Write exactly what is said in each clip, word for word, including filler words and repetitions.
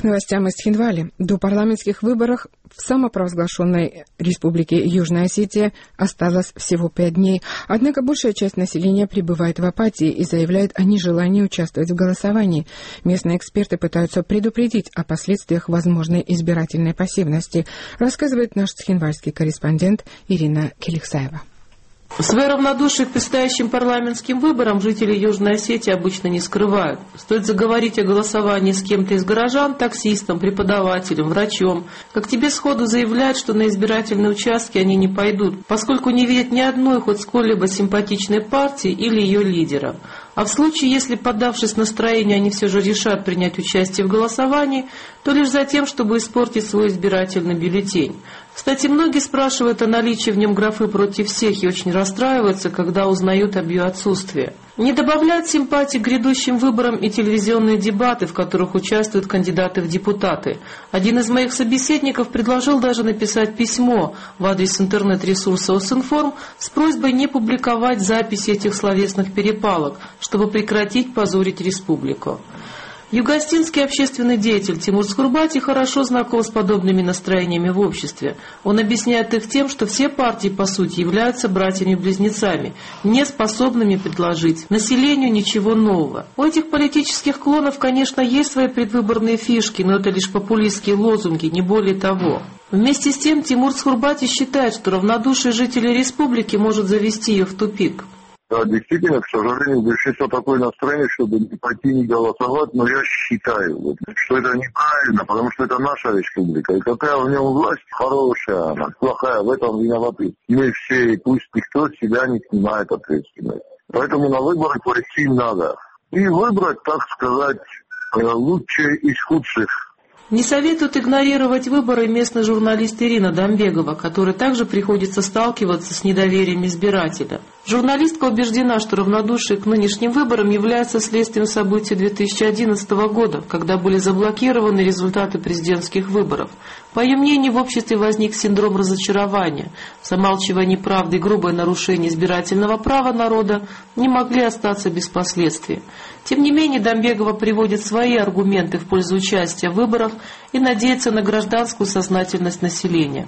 новостям из Цхинвали. До парламентских выборов в самопровозглашенной республике Южная Осетия осталось всего пять дней. Однако большая часть населения пребывает в апатии и заявляет о нежелании участвовать в голосовании. Местные эксперты пытаются предупредить о последствиях возможной избирательной пассивности, рассказывает наш цхинвальский корреспондент Ирина Келиксаева. Свое равнодушие к предстоящим парламентским выборам жители Южной Осетии обычно не скрывают. Стоит заговорить о голосовании с кем-то из горожан, таксистом, преподавателем, врачом, как тебе сходу заявляют, что на избирательные участки они не пойдут, поскольку не видят ни одной хоть сколь-либо симпатичной партии или ее лидера. А в случае, если, поддавшись настроению, они все же решат принять участие в голосовании, то лишь за тем, чтобы испортить свой избирательный бюллетень. Кстати, многие спрашивают о наличии в нем графы «против всех» и очень расстраиваются, когда узнают об ее отсутствии. Не добавляют симпатии к грядущим выборам и телевизионные дебаты, в которых участвуют кандидаты в депутаты. Один из моих собеседников предложил даже написать письмо в адрес интернет-ресурса Осинформ с просьбой не публиковать записи этих словесных перепалок, чтобы прекратить позорить республику. Югостинский общественный деятель Тимур Скурбати хорошо знаком с подобными настроениями в обществе. Он объясняет их тем, что все партии, по сути, являются братьями-близнецами, не способными предложить населению ничего нового. У этих политических клонов, конечно, есть свои предвыборные фишки, но это лишь популистские лозунги, не более того. Вместе с тем, Тимур Скурбати считает, что равнодушие жителей республики может завести ее в тупик. Да, действительно, к сожалению, большинство такое настроение, чтобы не пойти, не голосовать, но я считаю, вот, что это неправильно, потому что это наша республика, и какая в нем власть хорошая, она плохая, в этом виноваты мы все, и пусть никто себя не снимает ответственность. Поэтому на выборы пойти надо. И выбрать, так сказать, лучшее из худших. Не советует игнорировать выборы местный журналист Ирина Дамбегова, которой также приходится сталкиваться с недоверием избирателя. Журналистка убеждена, что равнодушие к нынешним выборам является следствием событий две тысячи одиннадцатого года, когда были заблокированы результаты президентских выборов. По ее мнению, в обществе возник синдром разочарования. Замалчивание правды и грубое нарушение избирательного права народа не могли остаться без последствий. Тем не менее, Дамбегова приводит свои аргументы в пользу участия в выборах и надеется на гражданскую сознательность населения.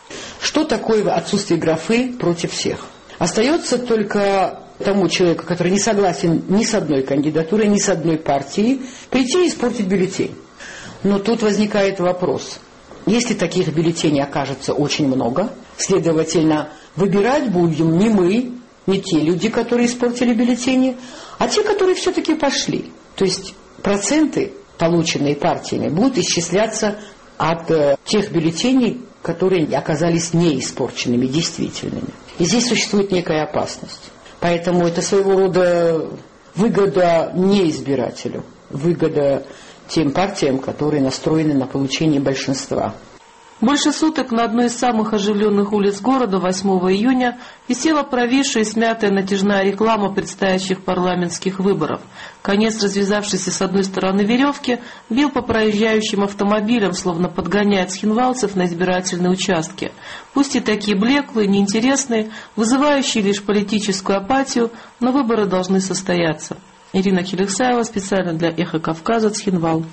Что такое отсутствие графы «против всех»? Остается только тому человеку, который не согласен ни с одной кандидатурой, ни с одной партией, прийти и испортить бюллетень. Но тут возникает вопрос. Если таких бюллетеней окажется очень много, следовательно, выбирать будем не мы, не те люди, которые испортили бюллетени, а те, которые все-таки пошли. То есть проценты, полученные партиями, будут исчисляться от э, тех бюллетеней, которые оказались неиспорченными, действительными. И здесь существует некая опасность. Поэтому это своего рода выгода не избирателю, выгода тем партиям, которые настроены на получение большинства. Больше суток на одной из самых оживленных улиц города восьмого июня висела провисшая и смятая натяжная реклама предстоящих парламентских выборов. Конец развязавшейся с одной стороны веревки бил по проезжающим автомобилям, словно подгоняя цхинвалцев на избирательные участки. Пусть и такие блеклые, неинтересные, вызывающие лишь политическую апатию, но выборы должны состояться. Ирина Келиксаева специально для «Эхо Кавказа», Цхинвал.